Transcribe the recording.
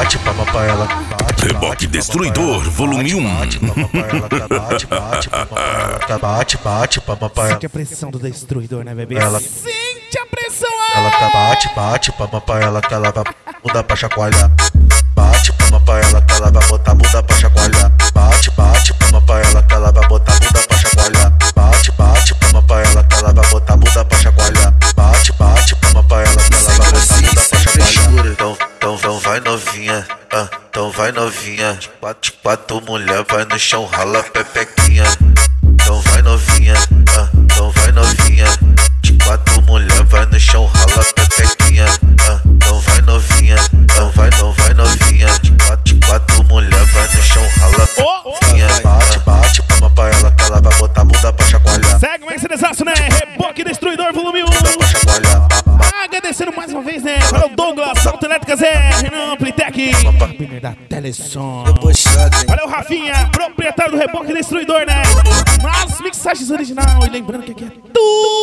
bate, palma pra ela, bate. Reboque Destruidor, volume 1. Bate, palma pra ela, bate, bate, palma pra ela, bate, bate, palma pra ela. Sente a pressão do Destruidor, né, bebê? Ela Sente a pressão, ela bate, bate, palma pra ela, que ela vai mudar pra chacoalhar. Bate, palma pra ela, que ela vai botar bunda pra chacoalhar. Bate, bate, palma pra ela, que ela vai botar bunda pra chacoalhar. Bate, bate, palma pra ela, que ela vai botar bunda pra chacoalhar. Bate, bate, palma pra ela, que ela vai botar bunda pra chacoalhar. Então vai novinha, então vai novinha. De quatro mulher, vai no chão, rala pepequinha. Então vai novinha, então vai novinha. De quatro mulher, vai no chão, rala pepequinha. Então vai novinha, então vai novinha. De quatro mulher, vai no chão, rala pepequinha. Bate, bate, palma pra ela, que ela vai botar bunda pra chacoalhar. Segue mais esse né? Reboque Destruidor, volume 1. Pra chacoalhar. Agradecendo mais uma vez, né? Para o Douglas, Autoelétrica Zé, Renan Amplitec, partner da Telesom. Valeu, Rafinha, proprietário do Reboque Destruidor, né? Nas mixagens original. E lembrando que aqui é tudo